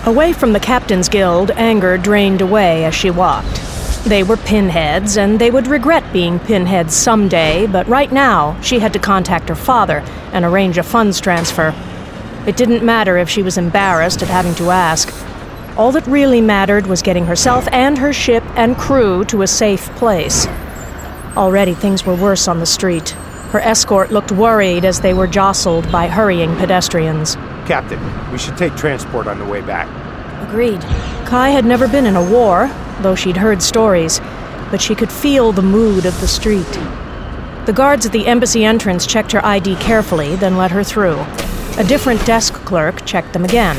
Away from the Captain's Guild, anger drained away as she walked. They were pinheads, and they would regret being pinheads someday, but right now, she had to contact her father and arrange a funds transfer. It didn't matter if she was embarrassed at having to ask. All that really mattered was getting herself and her ship and crew to a safe place. Already things were worse on the street. Her escort looked worried as they were jostled by hurrying pedestrians. Captain, we should take transport on the way back. Agreed. Kai had never been in a war, though she'd heard stories, but she could feel the mood of the street. The guards at the embassy entrance checked her ID carefully, then let her through. A different desk clerk checked them again.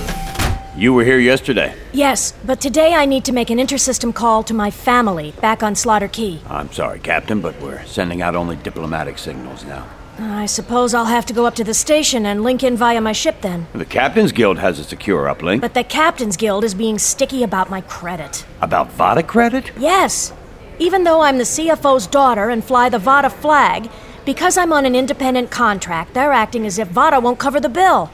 You were here yesterday? Yes, but today I need to make an intersystem call to my family back on Slaughter Key. I'm sorry, Captain, but we're sending out only diplomatic signals now. I suppose I'll have to go up to the station and link in via my ship then. The Captain's Guild has a secure uplink. But the Captain's Guild is being sticky about my credit. About Vada credit? Yes. Even though I'm the CFO's daughter and fly the Vada flag, because I'm on an independent contract, they're acting as if Vada won't cover the bill.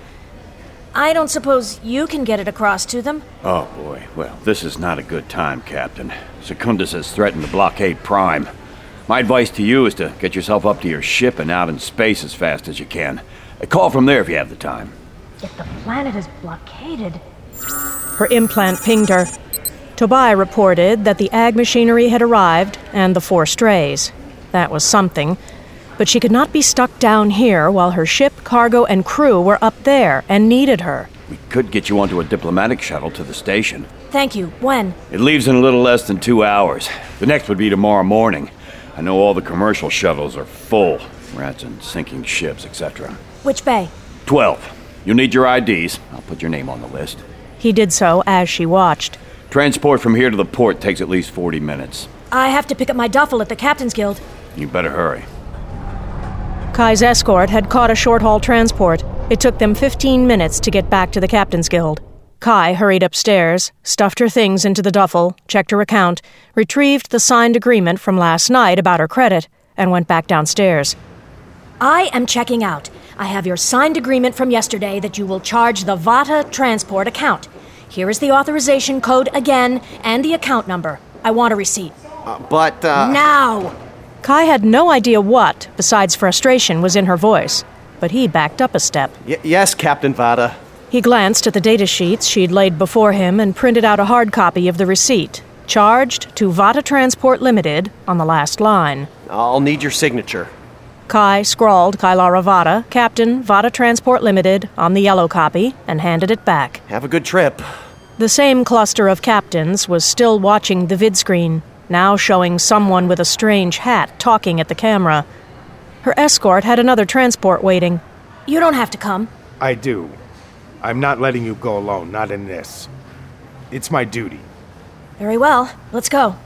I don't suppose you can get it across to them? Oh, boy. Well, this is not a good time, Captain. Secundus has threatened to blockade Prime. My advice to you is to get yourself up to your ship and out in space as fast as you can. Call from there if you have the time. If the planet is blockaded... Her implant pinged her. Tobai reported that the ag machinery had arrived and the 4 strays. That was something. But she could not be stuck down here while her ship, cargo, and crew were up there and needed her. We could get you onto a diplomatic shuttle to the station. Thank you. When? It leaves in a little less than 2 hours. The next would be tomorrow morning. I know all the commercial shuttles are full. Rats and sinking ships, etc. Which bay? 12. You'll need your IDs. I'll put your name on the list. He did so as she watched. Transport from here to the port takes at least 40 minutes. I have to pick up my duffel at the Captain's Guild. You better hurry. Kai's escort had caught a short-haul transport. It took them 15 minutes to get back to the Captain's Guild. Kai hurried upstairs, stuffed her things into the duffel, checked her account, retrieved the signed agreement from last night about her credit, and went back downstairs. I am checking out. I have your signed agreement from yesterday that you will charge the Vata transport account. Here is the authorization code again and the account number. I want a receipt. Now! Kai had no idea what, besides frustration, was in her voice, but he backed up a step. Yes, Captain Vada. He glanced at the data sheets she'd laid before him and printed out a hard copy of the receipt, charged to Vata Transport Limited on the last line. I'll need your signature. Kai scrawled Kailara Vada, Captain, Vata Transport Limited, on the yellow copy and handed it back. Have a good trip. The same cluster of captains was still watching the vidscreen, now showing someone with a strange hat talking at the camera. Her escort had another transport waiting. You don't have to come. I do. I'm not letting you go alone, not in this. It's my duty. Very well. Let's go.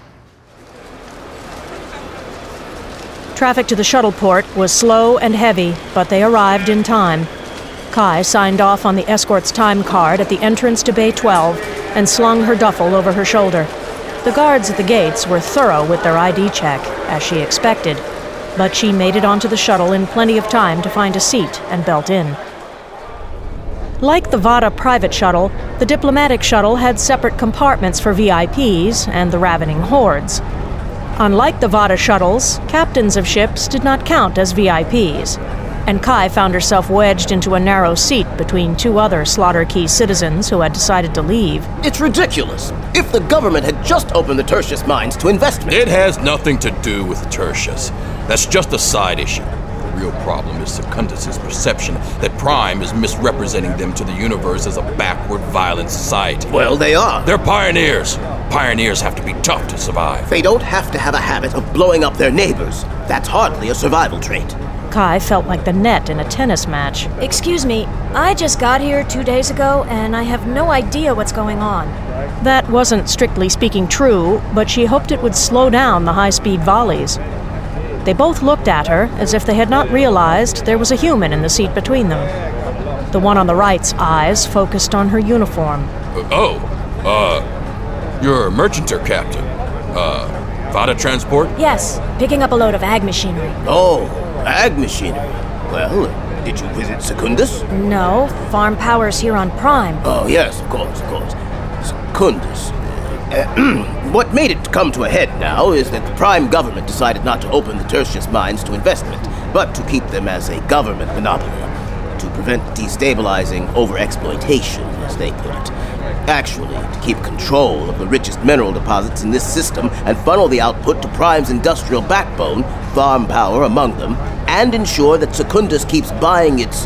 Traffic to the shuttle port was slow and heavy, but they arrived in time. Kai signed off on the escort's time card at the entrance to Bay 12 and slung her duffel over her shoulder. The guards at the gates were thorough with their ID check, as she expected, but she made it onto the shuttle in plenty of time to find a seat and belt in. Like the Vada private shuttle, the diplomatic shuttle had separate compartments for VIPs and the ravening hordes. Unlike the Vada shuttles, captains of ships did not count as VIPs, and Kai found herself wedged into a narrow seat between 2 other Slaughter Key citizens who had decided to leave. It's ridiculous. If the government had just opened the Tertius mines to investment... It has nothing to do with Tertius. That's just a side issue. The real problem is Secundus' perception that Prime is misrepresenting them to the universe as a backward, violent society. Well, they are. They're pioneers. Pioneers have to be tough to survive. They don't have to have a habit of blowing up their neighbors. That's hardly a survival trait. Kai felt like the net in a tennis match. Excuse me, I just got here 2 days ago, and I have no idea what's going on. That wasn't strictly speaking true, but she hoped it would slow down the high-speed volleys. They both looked at her as if they had not realized there was a human in the seat between them. The one on the right's eyes focused on her uniform. You're a merchanter, Captain. Vada Transport? Yes, picking up a load of ag machinery. Oh, ag machinery. Well, Did you visit Secundus? No, farm power's here on Prime. Oh, yes, of course. Secundus. What made it come to a head now is that the Prime government decided not to open the Tertius mines to investment, but to keep them as a government monopoly, to prevent destabilizing overexploitation, as they put it. Actually, to keep control of the richest mineral deposits in this system and funnel the output to Prime's industrial backbone, farm power among them, and ensure that Secundus keeps buying its,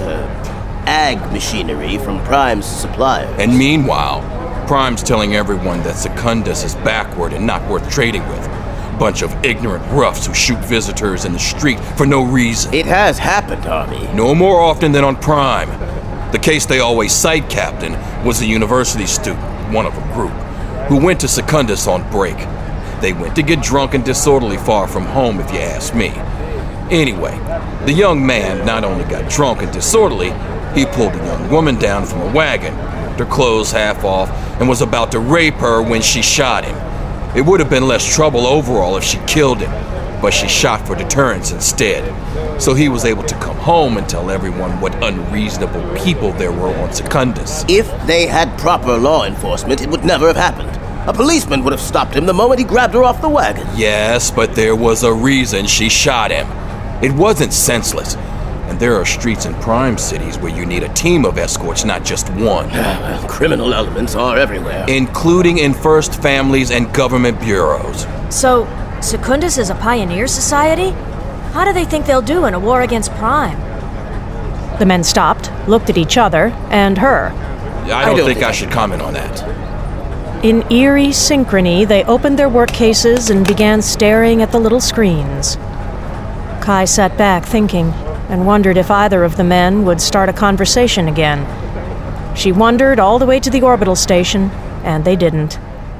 ag machinery from Prime's suppliers. And meanwhile, Prime's telling everyone that Secundus is backward and not worth trading with. Bunch of ignorant roughs who shoot visitors in the street for no reason. It has happened, Harvey. No more often than on Prime. The case they always cite, Captain, was a university student, one of a group, who went to Secundus on break. They went to get drunk and disorderly far from home, if you ask me. Anyway, the young man not only got drunk and disorderly, he pulled a young woman down from a wagon, her clothes half off, and was about to rape her when she shot him. It would have been less trouble overall if she killed him, but she shot for deterrence instead. So he was able to come home and tell everyone what unreasonable people there were on Secundus. If they had proper law enforcement, it would never have happened. A policeman would have stopped him the moment he grabbed her off the wagon. Yes, but there was a reason she shot him. It wasn't senseless. And there are streets in Prime cities where you need a team of escorts, not just one. Criminal elements are everywhere. Including in first families and government bureaus. So, Secundus is a pioneer society? How do they think they'll do in a war against Prime? The men stopped, looked at each other, and her. I don't think I should comment on that. In eerie synchrony, they opened their work cases and began staring at the little screens. Kai sat back thinking, and wondered if either of the men would start a conversation again. She wondered all the way to the orbital station, and they didn't.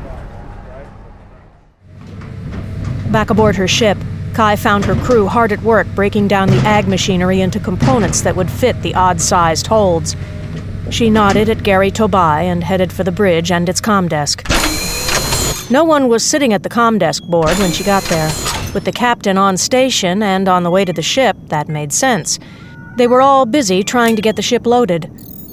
Back aboard her ship, Kai found her crew hard at work breaking down the ag machinery into components that would fit the odd-sized holds. She nodded at Gary Tobai and headed for the bridge and its comm desk. No one was sitting at the comm desk board when she got there. With the captain on station and on the way to the ship, that made sense. They were all busy trying to get the ship loaded.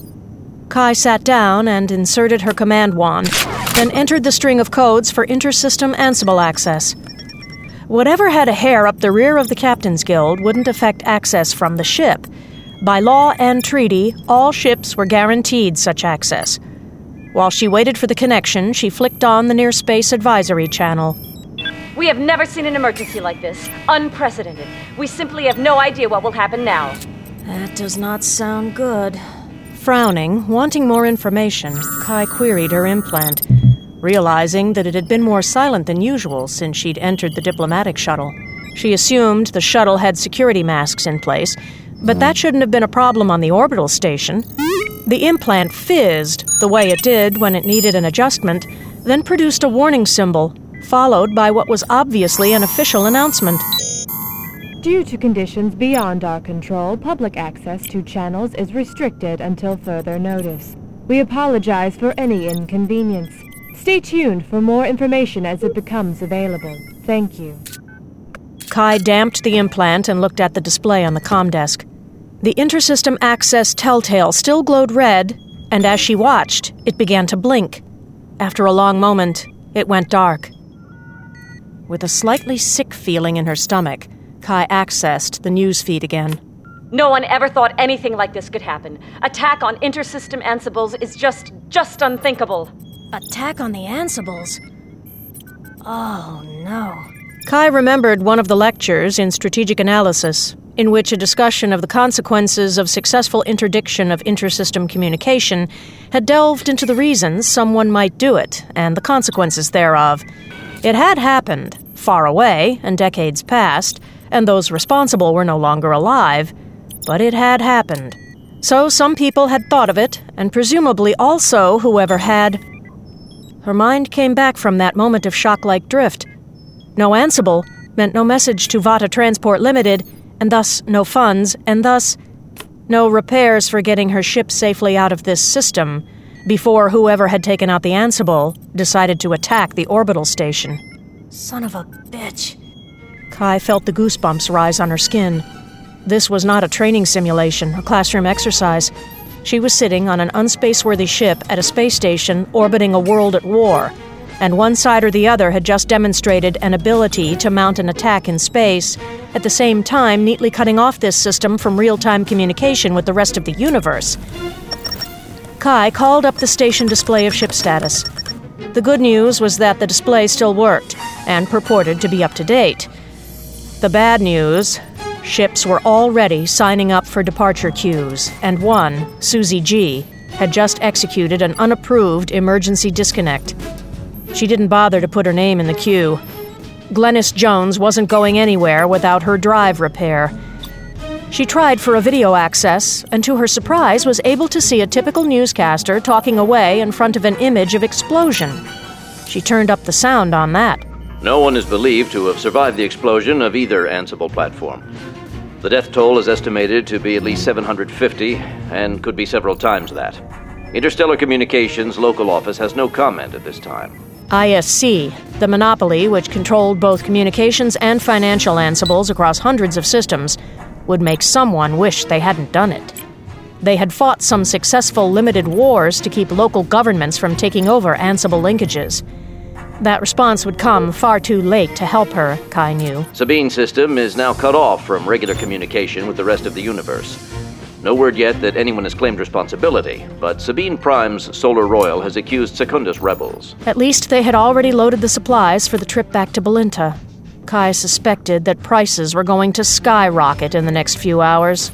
Kai sat down and inserted her command wand, then entered the string of codes for inter-system Ansible access. Whatever had a hair up the rear of the Captain's Guild wouldn't affect access from the ship. By law and treaty, all ships were guaranteed such access. While she waited for the connection, she flicked on the Near Space Advisory channel. We have never seen an emergency like this. Unprecedented. We simply have no idea what will happen now. That does not sound good. Frowning, wanting more information, Kai queried her implant, realizing that it had been more silent than usual since she'd entered the diplomatic shuttle. She assumed the shuttle had security masks in place, but that shouldn't have been a problem on the orbital station. The implant fizzed the way it did when it needed an adjustment, then produced a warning symbol, followed by what was obviously an official announcement. Due to conditions beyond our control, public access to channels is restricted until further notice. We apologize for any inconvenience. Stay tuned for more information as it becomes available. Thank you. Kai damped the implant and looked at the display on the comm desk. The intersystem access telltale still glowed red, and as she watched, it began to blink. After a long moment, it went dark. With a slightly sick feeling in her stomach, Kai accessed the newsfeed again. No one ever thought anything like this could happen. Attack on intersystem Ansibles is just unthinkable. Attack on the Ansibles? Oh, no. Kai remembered one of the lectures in Strategic Analysis, in which a discussion of the consequences of successful interdiction of intersystem communication had delved into the reasons someone might do it and the consequences thereof. It had happened, far away and decades past, and those responsible were no longer alive, but it had happened. So some people had thought of it, and presumably also whoever had. Her mind came back from that moment of shock-like drift. No Ansible meant no message to Vata Transport Limited, and thus no funds, and thus no repairs for getting her ship safely out of this system, before whoever had taken out the Ansible decided to attack the orbital station. Son of a bitch. Kai felt the goosebumps rise on her skin. This was not a training simulation, a classroom exercise. She was sitting on an unspaceworthy ship at a space station orbiting a world at war, and one side or the other had just demonstrated an ability to mount an attack in space, at the same time neatly cutting off this system from real-time communication with the rest of the universe. Kai called up the station display of ship status. The good news was that the display still worked, and purported to be up to date. The bad news, ships were already signing up for departure queues, and one, Susie G., had just executed an unapproved emergency disconnect. She didn't bother to put her name in the queue. Glennis Jones wasn't going anywhere without her drive repair. She tried for a video access, and to her surprise was able to see a typical newscaster talking away in front of an image of explosion. She turned up the sound on that. No one is believed to have survived the explosion of either Ansible platform. The death toll is estimated to be at least 750, and could be several times that. Interstellar Communications' local office has no comment at this time. ISC, the monopoly which controlled both communications and financial Ansibles across hundreds of systems, would make someone wish they hadn't done it. They had fought some successful limited wars to keep local governments from taking over Ansible linkages. That response would come far too late to help her, Kai knew. Sabine system is now cut off from regular communication with the rest of the universe. No word yet that anyone has claimed responsibility, but Sabine Prime's Solar Royal has accused Secundus rebels. At least they had already loaded the supplies for the trip back to Belinta. Kai suspected that prices were going to skyrocket in the next few hours.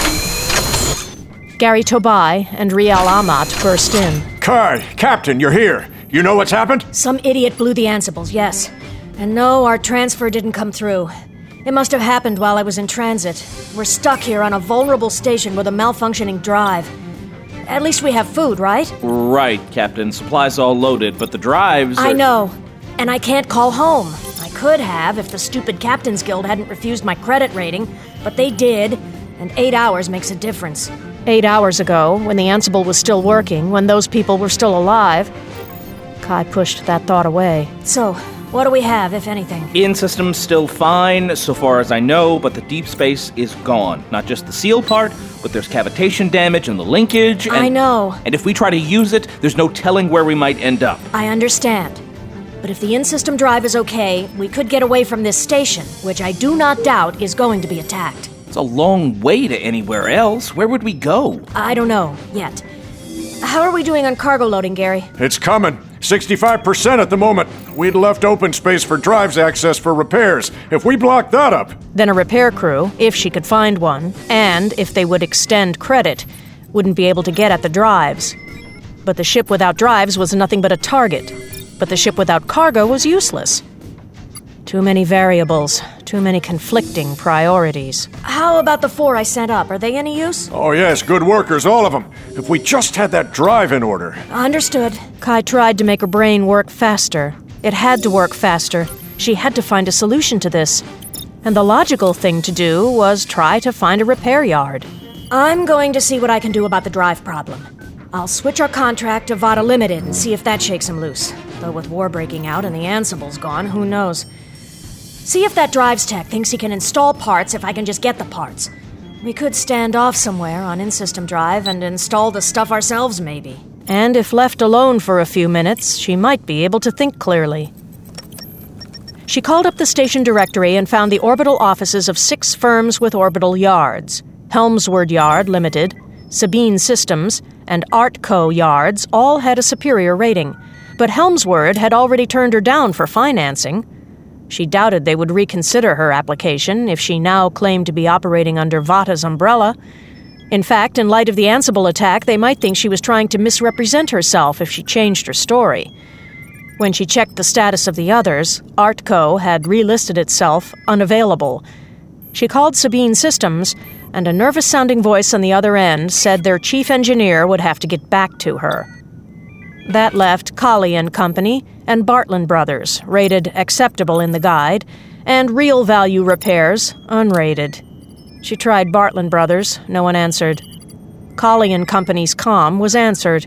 Gary Tobai and Rial Amat burst in. Kai, Captain, you're here. You know what's happened? Some idiot blew the Ansibles, yes. And no, our transfer didn't come through. It must have happened while I was in transit. We're stuck here on a vulnerable station with a malfunctioning drive. At least we have food, right? Right, Captain. Supplies all loaded, but the drives I know. And I can't call home. I could have if the stupid Captain's Guild hadn't refused my credit rating, but they did, and 8 hours makes a difference. 8 hours ago, when the Ansible was still working, when those people were still alive, Kai pushed that thought away. So, what do we have, if anything? In-system's still fine, so far as I know, but the deep space is gone. Not just the seal part, but there's cavitation damage and the linkage, and... I know. And if we try to use it, there's no telling where we might end up. I understand. But if the in-system drive is okay, we could get away from this station, which I do not doubt is going to be attacked. It's a long way to anywhere else. Where would we go? I don't know, yet. How are we doing on cargo loading, Gary? It's coming. 65% at the moment. We'd left open space for drives access for repairs. If we block that up... Then a repair crew, if she could find one, and if they would extend credit, wouldn't be able to get at the drives. But the ship without drives was nothing but a target. But the ship without cargo was useless. Too many variables, too many conflicting priorities. How about the 4 I sent up? Are they any use? Oh yes, good workers, all of them. If we just had that drive in order. Understood. Kai tried to make her brain work faster. It had to work faster. She had to find a solution to this. And the logical thing to do was try to find a repair yard. I'm going to see what I can do about the drive problem. I'll switch our contract to Vada Limited and see if that shakes him loose. Though with war breaking out and the Ansible's gone, who knows? See if that drives tech thinks he can install parts if I can just get the parts. We could stand off somewhere on in-system drive and install the stuff ourselves, maybe. And if left alone for a few minutes, she might be able to think clearly. She called up the station directory and found the orbital offices of 6 firms with orbital yards. Helmsward Yard Limited, Sabine Systems, and Artco Yards all had a superior rating, but Helmsward had already turned her down for financing. She doubted they would reconsider her application if she now claimed to be operating under Vata's umbrella. In fact, in light of the Ansible attack, they might think she was trying to misrepresent herself if she changed her story. When she checked the status of the others, Artco had relisted itself unavailable. She called Sabine Systems, and a nervous-sounding voice on the other end said their chief engineer would have to get back to her. That left Colley & Company and Bartlett Brothers, rated acceptable in the guide, and Real Value Repairs, unrated. She tried Bartlett Brothers, no one answered. Colley & Company's comm was answered.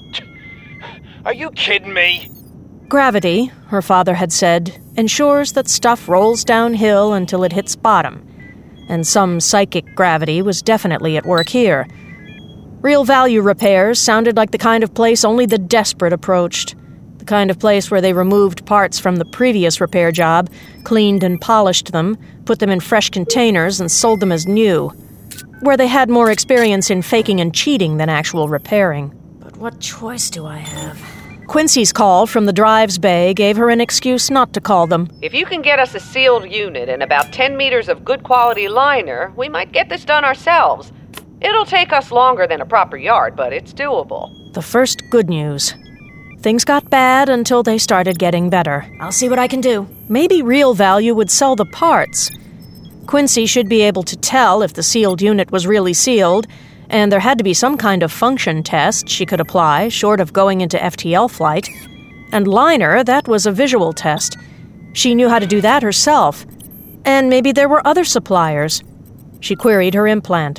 Are you kidding me? Gravity, her father had said, ensures that stuff rolls downhill until it hits bottom. and some psychic gravity was definitely at work here. Real Value Repairs sounded like the kind of place only the desperate approached. The kind of place where they removed parts from the previous repair job, cleaned and polished them, put them in fresh containers, and sold them as new. Where they had more experience in faking and cheating than actual repairing. But what choice do I have? Quincy's call from the drive's bay gave her an excuse not to call them. If you can get us a sealed unit and about 10 meters of good quality liner, we might get this done ourselves. It'll take us longer than a proper yard, but it's doable. The first good news. Things got bad until they started getting better. I'll see what I can do. Maybe Real Value would sell the parts. Quincy should be able to tell if the sealed unit was really sealed, and there had to be some kind of function test she could apply, short of going into FTL flight. And liner, that was a visual test. She knew how to do that herself. And maybe there were other suppliers. She queried her implant.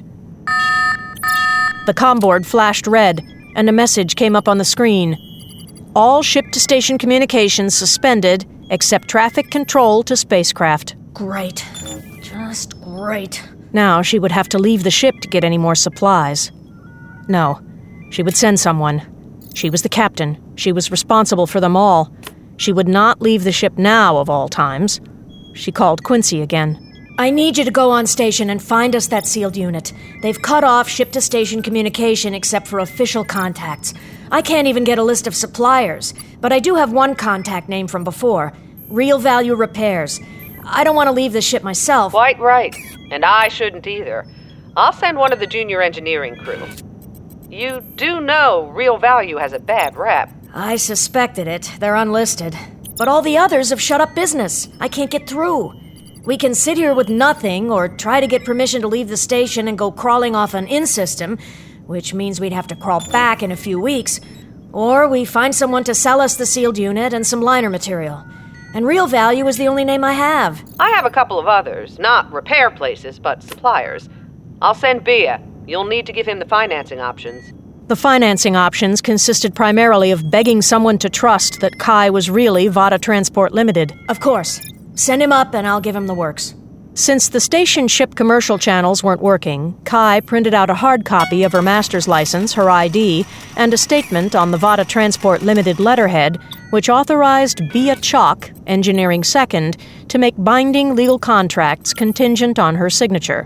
The comm board flashed red, and a message came up on the screen. All ship-to-station communications suspended, except traffic control to spacecraft. Great. Just great. Now she would have to leave the ship to get any more supplies. No, she would send someone. She was the captain. She was responsible for them all. She would not leave the ship now, of all times. She called Quincy again. I need you to go on station and find us that sealed unit. They've cut off ship-to-station communication except for official contacts. I can't even get a list of suppliers, but I do have one contact name from before. Real Value Repairs. I don't want to leave the ship myself. Quite right. And I shouldn't either. I'll send one of the junior engineering crew. You do know Real Value has a bad rap. I suspected it. They're unlisted. But all the others have shut up business. I can't get through. We can sit here with nothing or try to get permission to leave the station and go crawling off an in-system, which means we'd have to crawl back in a few weeks. Or we find someone to sell us the sealed unit and some liner material. And Real Value is the only name I have. I have a couple of others, not repair places, but suppliers. I'll send Bia. You'll need to give him the financing options. The financing options consisted primarily of begging someone to trust that Kai was really Vada Transport Limited. Of course. Send him up and I'll give him the works. Since the station ship commercial channels weren't working, Kai printed out a hard copy of her master's license, her ID, and a statement on the Vada Transport Limited letterhead, which authorized Bia Chalk, Engineering Second, to make binding legal contracts contingent on her signature.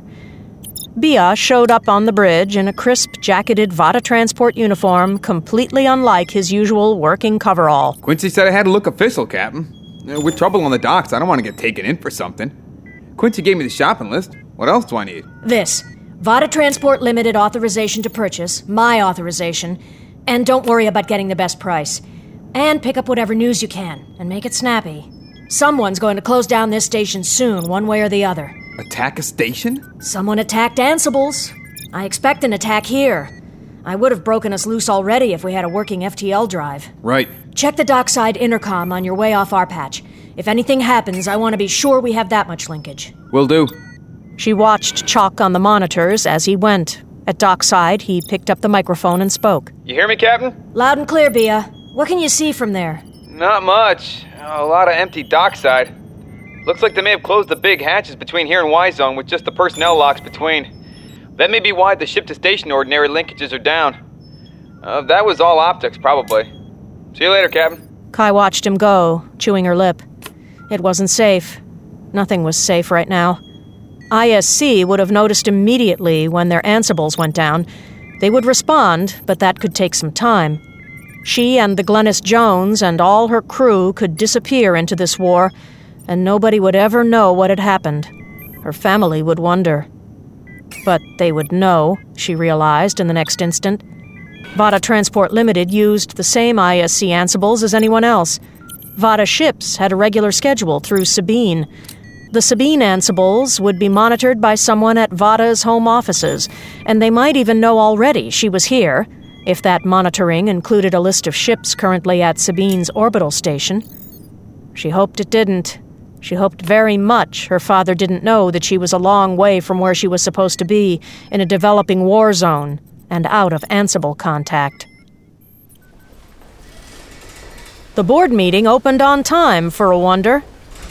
Bia showed up on the bridge in a crisp, jacketed Vada Transport uniform, completely unlike his usual working coverall. Quincy said I had to look official, Captain. With trouble on the docks, I don't want to get taken in for something. Quincy gave me the shopping list. What else do I need? This. Vada Transport Limited authorization to purchase, my authorization, and don't worry about getting the best price. And pick up whatever news you can, and make it snappy. Someone's going to close down this station soon, one way or the other. Attack a station? Someone attacked Ansibles. I expect an attack here. I would have broken us loose already if we had a working FTL drive. Right. Check the dockside intercom on your way off our patch. If anything happens, I want to be sure we have that much linkage. Will do. She watched Chalk on the monitors as he went. At dockside, he picked up the microphone and spoke. You hear me, Captain? Loud and clear, Bia. What can you see from there? Not much. A lot of empty dockside. Looks like they may have closed the big hatches between here and Y-Zone with just the personnel locks between. That may be why the ship-to-station ordinary linkages are down. That was all optics, probably. See you later, Captain. Kai watched him go, chewing her lip. It wasn't safe. Nothing was safe right now. ISC would have noticed immediately when their Ansibles went down. They would respond, but that could take some time. She and the Glennis Jones and all her crew could disappear into this war, and nobody would ever know what had happened. Her family would wonder. But they would know, she realized in the next instant. Vada Transport Limited used the same ISC Ansibles as anyone else. Vada ships had a regular schedule through Sabine. The Sabine Ansibles would be monitored by someone at Vada's home offices, and they might even know already she was here, if that monitoring included a list of ships currently at Sabine's orbital station. She hoped it didn't. She hoped very much her father didn't know that she was a long way from where she was supposed to be, in a developing war zone, and out of Ansible contact. The board meeting opened on time, for a wonder.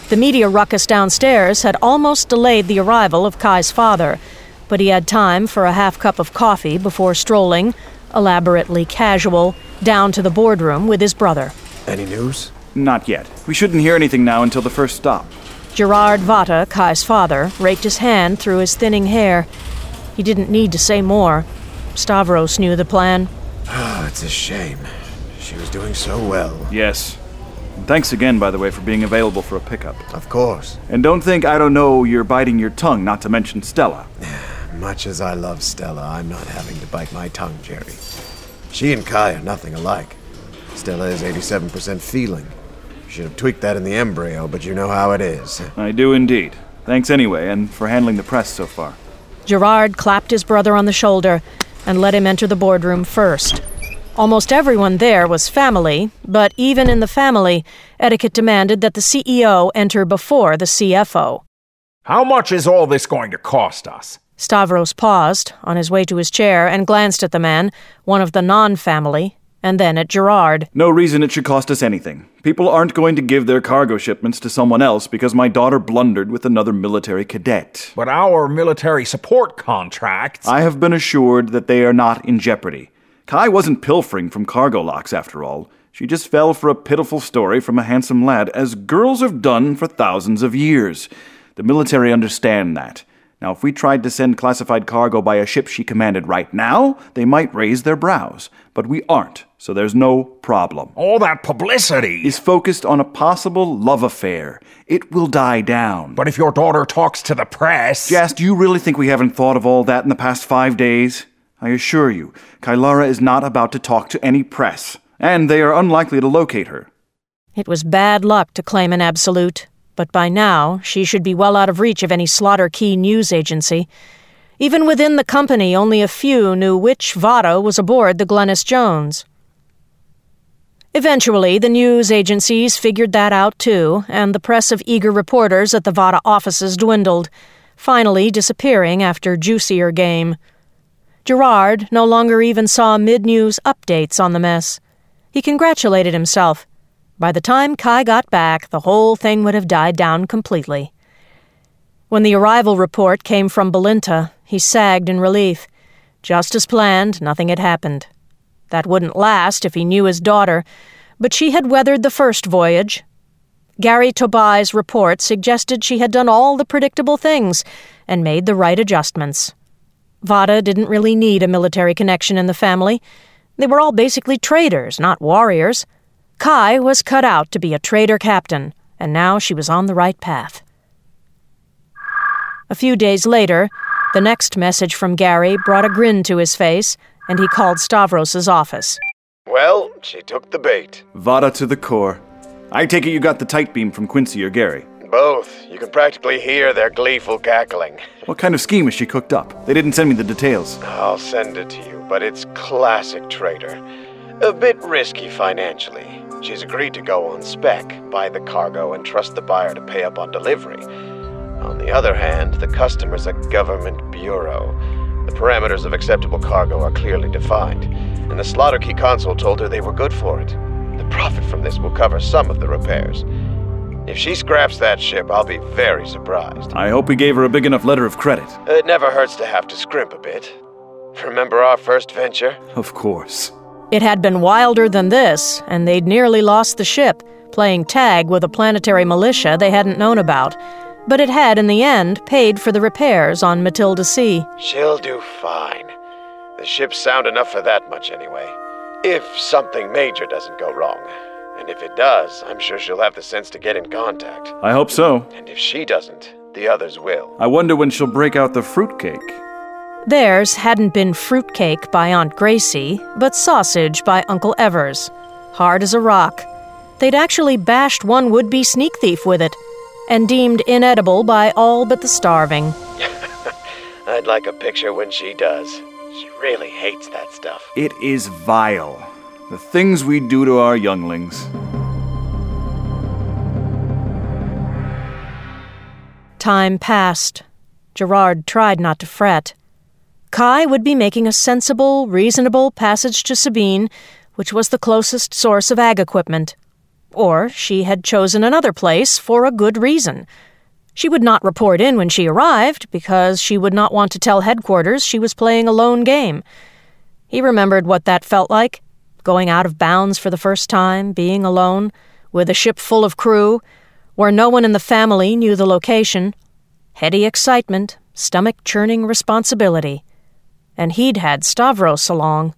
The media ruckus downstairs had almost delayed the arrival of Kai's father, but he had time for a half cup of coffee before strolling, elaborately casual, down to the boardroom with his brother. Any news? Not yet. We shouldn't hear anything now until the first stop. Gerard Vata, Kai's father, raked his hand through his thinning hair. He didn't need to say more. Stavros knew the plan. Oh, it's a shame. She was doing so well. Yes. And thanks again, by the way, for being available for a pickup. Of course. And don't think I don't know you're biting your tongue, not to mention Stella. Much as I love Stella, I'm not having to bite my tongue, Jerry. She and Kai are nothing alike. Stella is 87% feeling. Should have tweaked that in the embryo, but you know how it is. I do indeed. Thanks anyway, and for handling the press so far. Gerard clapped his brother on the shoulder and let him enter the boardroom first. Almost everyone there was family, but even in the family, etiquette demanded that the CEO enter before the CFO. How much is all this going to cost us? Stavros paused on his way to his chair and glanced at the man, one of the non-family, and then at Gerard. No reason it should cost us anything. People aren't going to give their cargo shipments to someone else because my daughter blundered with another military cadet. But our military support contracts... I have been assured that they are not in jeopardy. Kai wasn't pilfering from cargo locks, after all. She just fell for a pitiful story from a handsome lad, as girls have done for thousands of years. The military understand that. Now, if we tried to send classified cargo by a ship she commanded right now, they might raise their brows. But we aren't, so there's no problem. All that publicity is focused on a possible love affair. It will die down. But if your daughter talks to the press... Jas, do you really think we haven't thought of all that in the past 5 days? I assure you, Kailara is not about to talk to any press, and they are unlikely to locate her. It was bad luck to claim an absolute. But by now, she should be well out of reach of any Slaughter Key news agency. Even within the company, only a few knew which Vata was aboard the Glennis Jones. Eventually, the news agencies figured that out too, and the press of eager reporters at the Vata offices dwindled, finally disappearing after juicier game. Gerard no longer even saw mid-news updates on the mess. He congratulated himself. By the time Kai got back, the whole thing would have died down completely. When the arrival report came from Belinta, he sagged in relief. Just as planned, nothing had happened. That wouldn't last if he knew his daughter, but she had weathered the first voyage. Gary Tobai's report suggested she had done all the predictable things and made the right adjustments. Vata didn't really need a military connection in the family. They were all basically traders, not warriors. Kai was cut out to be a trader captain, and now she was on the right path. A few days later, the next message from Gary brought a grin to his face, and he called Stavros's office. Well, she took the bait. Vata to the core. I take it you got the tight beam from Quincy or Gary. Both. You can practically hear their gleeful cackling. What kind of scheme has she cooked up? They didn't send me the details. I'll send it to you, but it's classic trader. A bit risky financially. She's agreed to go on spec, buy the cargo, and trust the buyer to pay up on delivery. On the other hand, the customer's a government bureau. The parameters of acceptable cargo are clearly defined, and the Slaughter Key consul told her they were good for it. The profit from this will cover some of the repairs. If she scraps that ship, I'll be very surprised. I hope we gave her a big enough letter of credit. It never hurts to have to scrimp a bit. Remember our first venture? Of course. It had been wilder than this, and they'd nearly lost the ship, playing tag with a planetary militia they hadn't known about. But it had, in the end, paid for the repairs on Matilda C. She'll do fine. The ship's sound enough for that much anyway. If something major doesn't go wrong. And if it does, I'm sure she'll have the sense to get in contact. I hope so. And if she doesn't, the others will. I wonder when she'll break out the fruitcake. Theirs hadn't been fruitcake by Aunt Gracie, but sausage by Uncle Evers. Hard as a rock. They'd actually bashed one would-be sneak thief with it, and deemed inedible by all but the starving. I'd like a picture when she does. She really hates that stuff. It is vile. The things we do to our younglings. Time passed. Gerard tried not to fret. Kai would be making a sensible, reasonable passage to Sabine, which was the closest source of ag equipment. Or she had chosen another place for a good reason. She would not report in when she arrived because she would not want to tell headquarters she was playing a lone game. He remembered what that felt like, going out of bounds for the first time, being alone, with a ship full of crew, where no one in the family knew the location. Heady excitement, stomach-churning responsibility. And he'd had Stavros along.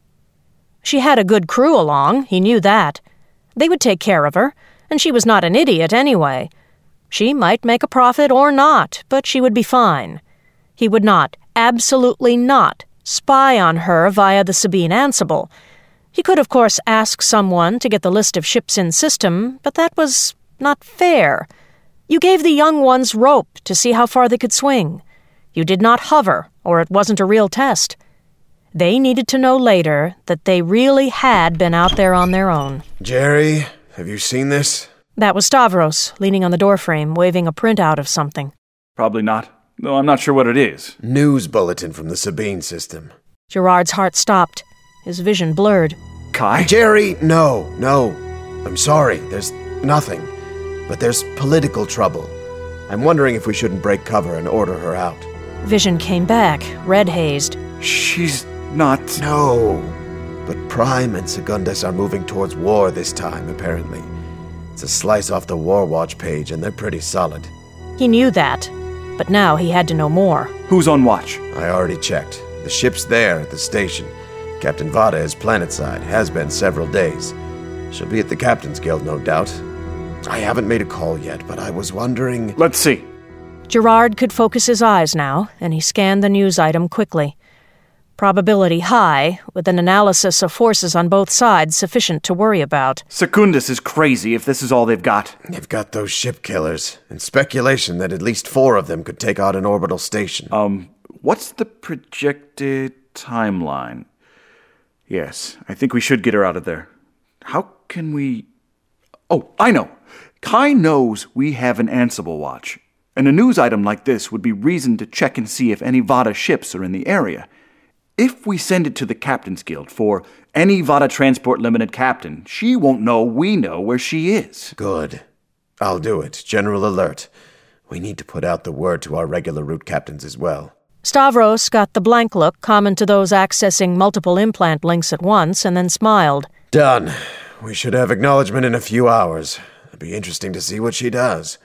She had a good crew along, he knew that. They would take care of her, and she was not an idiot anyway. She might make a profit or not, but she would be fine. He would not, absolutely not, spy on her via the Sabine Ansible. He could, of course, ask someone to get the list of ships in system, but that was not fair. You gave the young ones rope to see how far they could swing. You did not hover, or it wasn't a real test. They needed to know later that they really had been out there on their own. Jerry, have you seen this? That was Stavros, leaning on the doorframe, waving a printout of something. Probably not, though I'm not sure what it is. News bulletin from the Sabine system. Gerard's heart stopped. His vision blurred. Kai? Jerry, no. I'm sorry, there's nothing. But there's political trouble. I'm wondering if we shouldn't break cover and order her out. Vision came back, red-hazed. She's not... No. But Prime and Secundus are moving towards war this time, apparently. It's a slice off the War Watch page, and they're pretty solid. He knew that, but now he had to know more. Who's on watch? I already checked. The ship's there at the station. Captain Vada is planetside, has been several days. She'll be at the Captain's Guild, no doubt. I haven't made a call yet, but I was wondering... Let's see. Gerard could focus his eyes now, and he scanned the news item quickly. Probability high, with an analysis of forces on both sides sufficient to worry about. Secundus is crazy if this is all they've got. They've got those ship killers, and speculation that at least 4 of them could take out an orbital station. What's the projected timeline? Yes, I think we should get her out of there. How can we... Oh, I know. Kai knows we have an Ansible watch, and a news item like this would be reason to check and see if any Vada ships are in the area. If we send it to the Captain's Guild for any Vada Transport Limited captain, she won't know we know where she is. Good. I'll do it. General alert. We need to put out the word to our regular route captains as well. Stavros got the blank look common to those accessing multiple implant links at once, and then smiled. Done. We should have acknowledgement in a few hours. It'll be interesting to see what she does.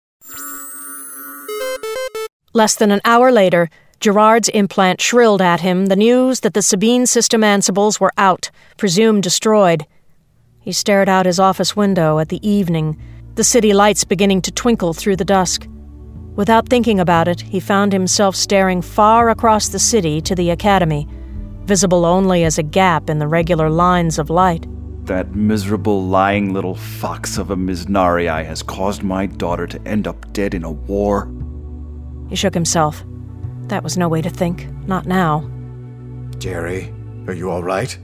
Less than an hour later, Gerard's implant shrilled at him the news that the Sabine system Ansibles were out, presumed destroyed. He stared out his office window at the evening, the city lights beginning to twinkle through the dusk. Without thinking about it, he found himself staring far across the city to the academy, visible only as a gap in the regular lines of light. That miserable, lying little fox of a Misnarii has caused my daughter to end up dead in a war. He shook himself. That was no way to think. Not now. Jerry, are you all right?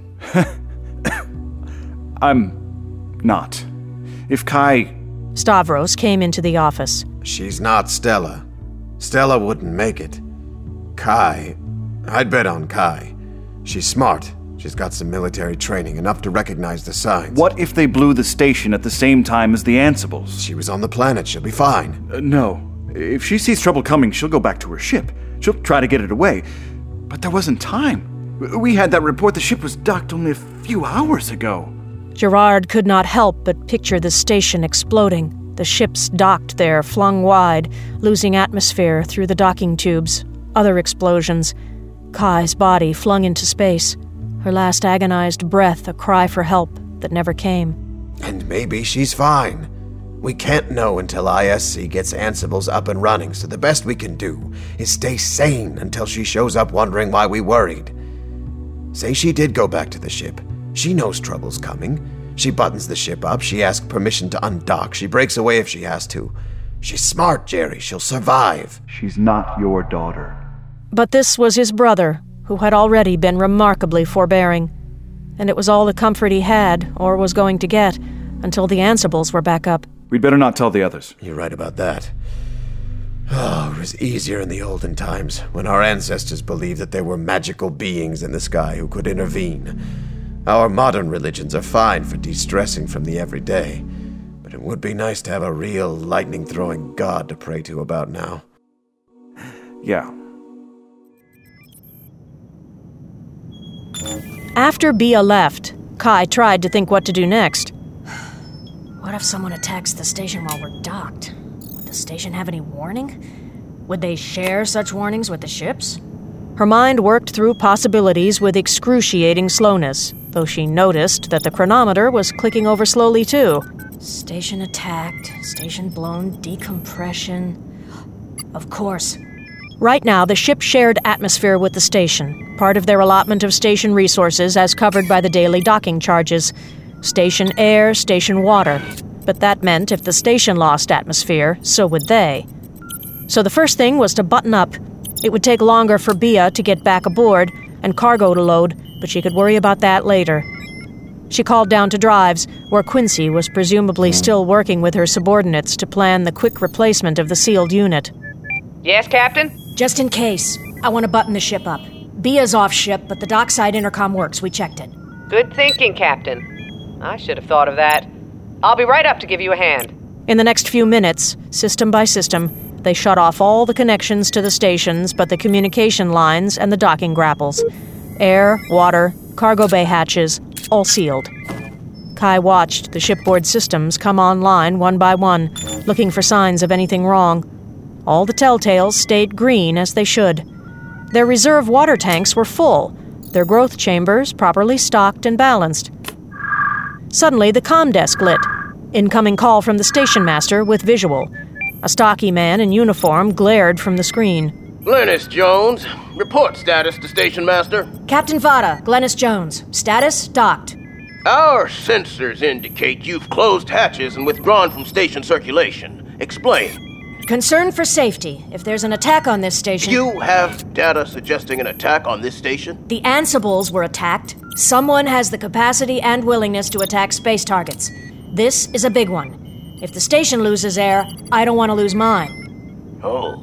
I'm not. If Kai... Stavros came into the office. She's not Stella. Stella wouldn't make it. Kai... I'd bet on Kai. She's smart. She's got some military training, enough to recognize the signs. What if they blew the station at the same time as the Ansibles? She was on the planet. She'll be fine. No. If she sees trouble coming, she'll go back to her ship. She'll try to get it away. But there wasn't time. We had that report the ship was docked only a few hours ago. Gerard could not help but picture the station exploding, the ships docked there, flung wide, losing atmosphere through the docking tubes. Other explosions. Kai's body flung into space. Her last agonized breath a cry for help that never came. And maybe she's fine. We can't know until ISC gets Ansibles up and running, so the best we can do is stay sane until she shows up wondering why we worried. Say she did go back to the ship. She knows trouble's coming. She buttons the ship up, she asks permission to undock, she breaks away if she has to. She's smart, Jerry. She'll survive. She's not your daughter. But this was his brother, who had already been remarkably forbearing. And it was all the comfort he had, or was going to get, until the Ansibles were back up. We'd better not tell the others. You're right about that. Oh, it was easier in the olden times, when our ancestors believed that there were magical beings in the sky who could intervene. Our modern religions are fine for de-stressing from the everyday, It would be nice to have a real lightning-throwing god to pray to about now. Yeah. After Bia left, Kai tried to think what to do next. What if someone attacks the station while we're docked? Would the station have any warning? Would they share such warnings with the ships? Her mind worked through possibilities with excruciating slowness, though she noticed that the chronometer was clicking over slowly too. Station attacked, station blown, decompression. Of course. Right now, the ship shared atmosphere with the station, part of their allotment of station resources as covered by the daily docking charges. Station air, station water. But that meant if the station lost atmosphere, so would they. So the first thing was to button up. It would take longer for Bia to get back aboard and cargo to load, but she could worry about that later. She called down to Drives, where Quincy was presumably still working with her subordinates to plan the quick replacement of the sealed unit. Yes, Captain? Just in case, I want to button the ship up. Bia's off ship, but the dockside intercom works. We checked it. Good thinking, Captain. I should have thought of that. I'll be right up to give you a hand. In the next few minutes, system by system, they shut off all the connections to the stations but the communication lines and the docking grapples. Air, water, cargo bay hatches, all sealed. Kai watched the shipboard systems come online one by one, looking for signs of anything wrong. All the telltales stayed green as they should. Their reserve water tanks were full, their growth chambers properly stocked and balanced. Suddenly, the comm desk lit. Incoming call from the station master with visual. A stocky man in uniform glared from the screen. Glennis Jones, report status to Station Master. Captain Vada, Glennis Jones. Status, docked. Our sensors indicate you've closed hatches and withdrawn from station circulation. Explain. Concern for safety. If there's an attack on this station... You have data suggesting an attack on this station? The Ansibles were attacked. Someone has the capacity and willingness to attack space targets. This is a big one. If the station loses air, I don't want to lose mine. Oh.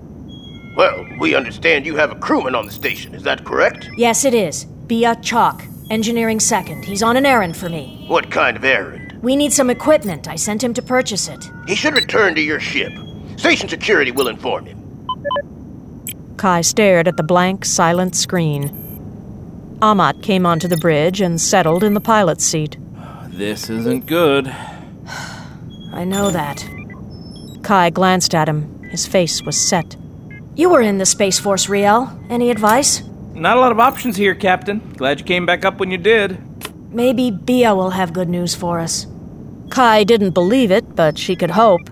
Well, we understand you have a crewman on the station, is that correct? Yes, it is. Bia Chalk, engineering second. He's on an errand for me. What kind of errand? We need some equipment. I sent him to purchase it. He should return to your ship. Station security will inform him. Kai stared at the blank, silent screen. Amat came onto the bridge and settled in the pilot's seat. This isn't good. I know that. Kai glanced at him. His face was set. You were in the Space Force, Riel. Any advice? Not a lot of options here, Captain. Glad you came back up when you did. Maybe Bia will have good news for us. Kai didn't believe it, but she could hope.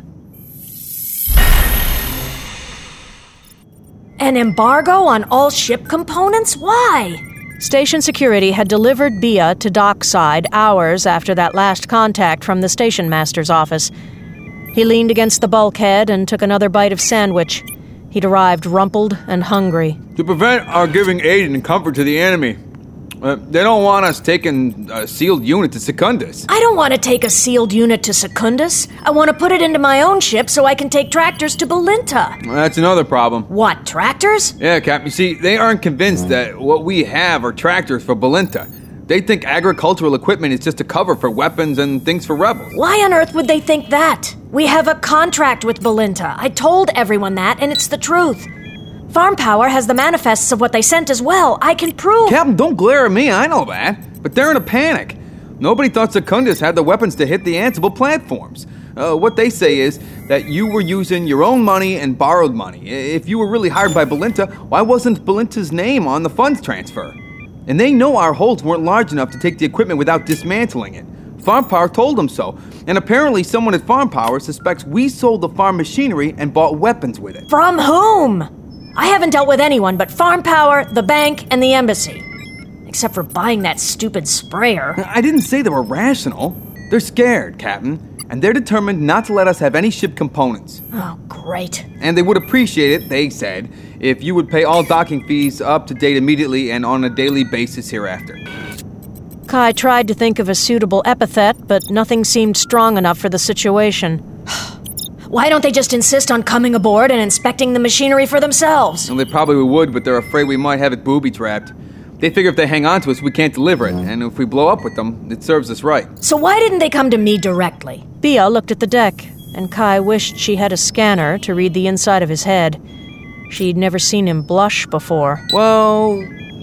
An embargo on all ship components? Why? Station security had delivered Bia to dockside hours after that last contact from the station master's office. He leaned against the bulkhead and took another bite of sandwich. He'd arrived rumpled and hungry. To prevent our giving aid and comfort to the enemy. They don't want us taking a sealed unit to Secundus. I don't want to take a sealed unit to Secundus. I want to put it into my own ship so I can take tractors to Belinta. That's another problem. What, tractors? Yeah, Cap. You see, they aren't convinced that what we have are tractors for Belinta. They think agricultural equipment is just a cover for weapons and things for rebels. Why on earth would they think that? We have a contract with Belinta. I told everyone that, and it's the truth. Farm Power has the manifests of what they sent as well. I can prove... Captain, don't glare at me, I know that. But they're in a panic. Nobody thought Secundus had the weapons to hit the Ansible platforms. What they say is that you were using your own money and borrowed money. If you were really hired by Belinta, why wasn't Belinta's name on the funds transfer? And they know our holds weren't large enough to take the equipment without dismantling it. Farm Power told them so. And apparently someone at Farm Power suspects we sold the farm machinery and bought weapons with it. From whom? I haven't dealt with anyone but Farm Power, the bank, and the embassy. Except for buying that stupid sprayer. I didn't say they were rational. They're scared, Captain. And they're determined not to let us have any ship components. Oh, great. And they would appreciate it, they said, if you would pay all docking fees up to date immediately and on a daily basis hereafter. Kai tried to think of a suitable epithet, but nothing seemed strong enough for the situation. Why don't they just insist on coming aboard and inspecting the machinery for themselves? Well, they probably would, but they're afraid we might have it booby-trapped. They figure if they hang on to us, we can't deliver it. And if we blow up with them, it serves us right. So why didn't they come to me directly? Bia looked at the deck, and Kai wished she had a scanner to read the inside of his head. She'd never seen him blush before. Well,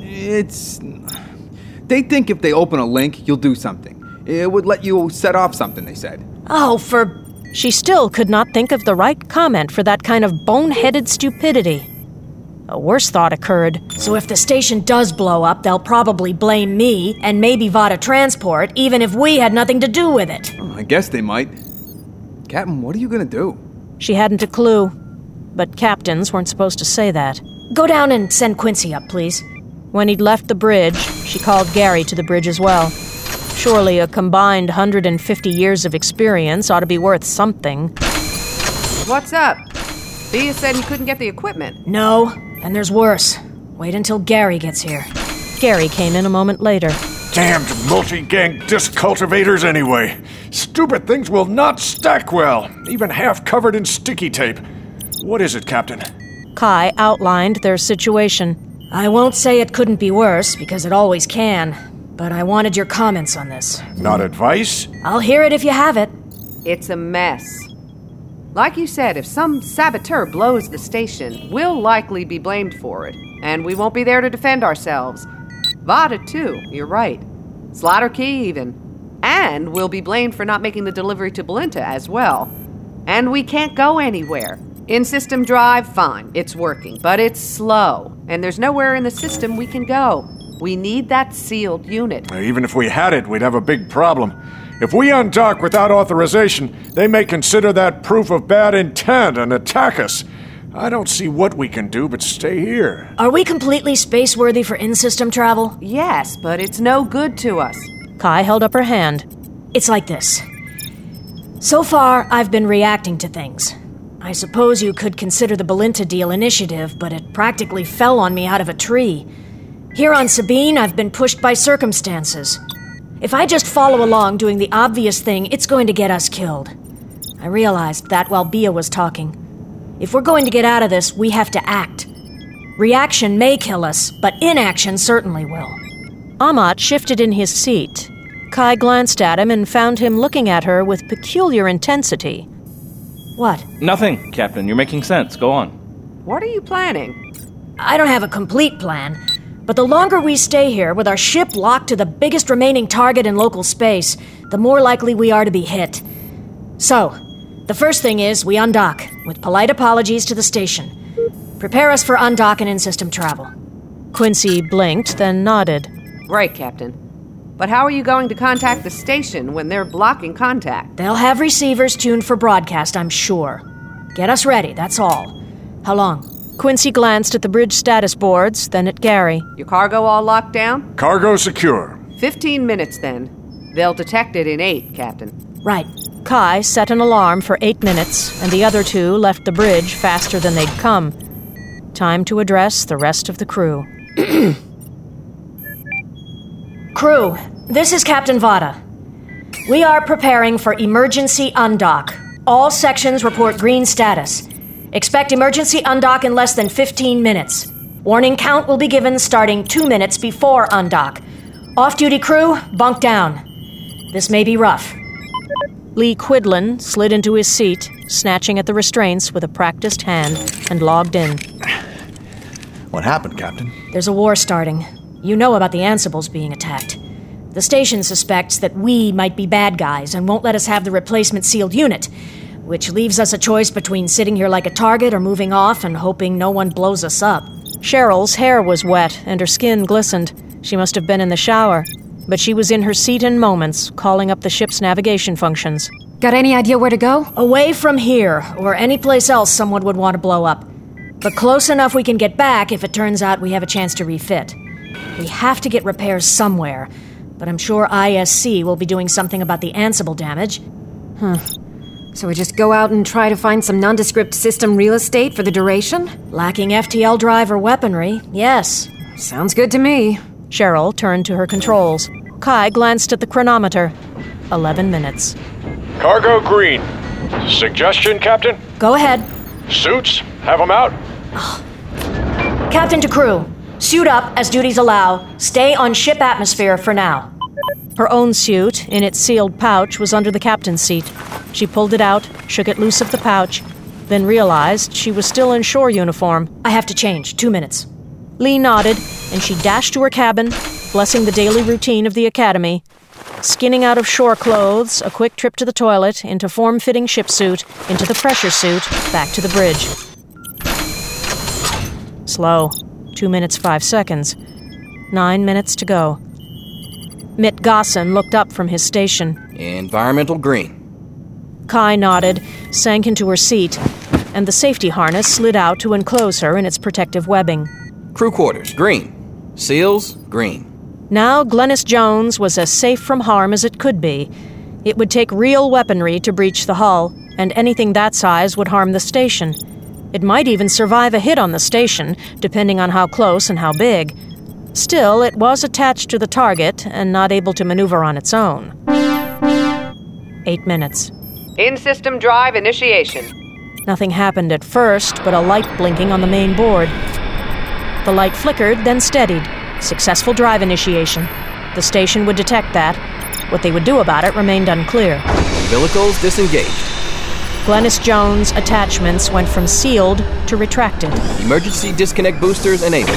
they think if they open a link, you'll do something. It would let you set off something, they said. Oh, for... She still could not think of the right comment for that kind of boneheaded stupidity. A worse thought occurred. So if the station does blow up, they'll probably blame me and maybe Vada Transport, even if we had nothing to do with it. Oh, I guess they might. Captain, what are you gonna do? She hadn't a clue, but captains weren't supposed to say that. Go down and send Quincy up, please. When he'd left the bridge, she called Gary to the bridge as well. Surely a combined 150 years of experience ought to be worth something. What's up? Bia said he couldn't get the equipment. No, and there's worse. Wait until Gary gets here. Gary came in a moment later. Damned multi-gang disc cultivators anyway. Stupid things will not stack well, even half covered in sticky tape. What is it, Captain? Kai outlined their situation. I won't say it couldn't be worse, because it always can, but I wanted your comments on this. Not advice? I'll hear it if you have it. It's a mess. Like you said, if some saboteur blows the station, we'll likely be blamed for it, and we won't be there to defend ourselves. Vada, too, you're right. Slaughter Key, even. And we'll be blamed for not making the delivery to Belinta as well. And we can't go anywhere. In-system drive, fine, it's working, but it's slow, and there's nowhere in the system we can go. We need that sealed unit. Even if we had it, we'd have a big problem. If we undock without authorization, they may consider that proof of bad intent and attack us. I don't see what we can do but stay here. Are we completely space-worthy for in-system travel? Yes, but it's no good to us. Kai held up her hand. It's like this. So far, I've been reacting to things. I suppose you could consider the Belinta deal initiative, but it practically fell on me out of a tree. Here on Sabine, I've been pushed by circumstances. If I just follow along doing the obvious thing, it's going to get us killed. I realized that while Bia was talking. If we're going to get out of this, we have to act. Reaction may kill us, but inaction certainly will. Amat shifted in his seat. Kai glanced at him and found him looking at her with peculiar intensity. What? Nothing, Captain. You're making sense. Go on. What are you planning? I don't have a complete plan, but the longer we stay here with our ship locked to the biggest remaining target in local space, the more likely we are to be hit. So, the first thing is we undock, with polite apologies to the station. Prepare us for undock and in-system travel. Quincy blinked, then nodded. Right, Captain. But how are you going to contact the station when they're blocking contact? They'll have receivers tuned for broadcast, I'm sure. Get us ready, that's all. How long? Quincy glanced at the bridge status boards, then at Gary. Your cargo all locked down? Cargo secure. 15 minutes, then. They'll detect it in 8, Captain. Right. Kai set an alarm for 8 minutes, and the other two left the bridge faster than they'd come. Time to address the rest of the crew. Crew, this is Captain Vada. We are preparing for emergency undock. All sections report green status. Expect emergency undock in less than 15 minutes. Warning count will be given starting 2 minutes before undock. Off-duty crew, bunk down. This may be rough. Lee Quidlin slid into his seat, snatching at the restraints with a practiced hand, and logged in. What happened, Captain? There's a war starting. You know about the Ansibles being attacked. The station suspects that we might be bad guys and won't let us have the replacement sealed unit, which leaves us a choice between sitting here like a target or moving off and hoping no one blows us up. Cheryl's hair was wet and her skin glistened. She must have been in the shower, but she was in her seat in moments, calling up the ship's navigation functions. Got any idea where to go? Away from here, or any place else someone would want to blow up. But close enough we can get back if it turns out we have a chance to refit. We have to get repairs somewhere, but I'm sure ISC will be doing something about the Ansible damage. So we just go out and try to find some nondescript system real estate for the duration? Lacking FTL drive or weaponry, yes. Sounds good to me. Cheryl turned to her controls. Kai glanced at the chronometer. 11 minutes. Cargo green. Suggestion, Captain? Go ahead. Suits? Have them out? Captain to crew. Suit up as duties allow. Stay on ship atmosphere for now. Her own suit, in its sealed pouch, was under the captain's seat. She pulled it out, shook it loose of the pouch, then realized she was still in shore uniform. I have to change. 2 minutes. Lee nodded, and she dashed to her cabin, blessing the daily routine of the academy. Skinning out of shore clothes, a quick trip to the toilet, into form-fitting ship suit, into the pressure suit, back to the bridge. Slow. 2 minutes, 5 seconds. 9 minutes to go. Mitt Gosson looked up from his station. Environmental green. Kai nodded, sank into her seat, and the safety harness slid out to enclose her in its protective webbing. Crew quarters, green. Seals, green. Now Glennis Jones was as safe from harm as it could be. It would take real weaponry to breach the hull, and anything that size would harm the station. It might even survive a hit on the station, depending on how close and how big. Still, it was attached to the target and not able to maneuver on its own. 8 minutes. In-system drive initiation. Nothing happened at first but a light blinking on the main board. The light flickered, then steadied. Successful drive initiation. The station would detect that. What they would do about it remained unclear. Umbilicals disengaged. Glennis Jones' attachments went from sealed to retracted. Emergency disconnect boosters enabled.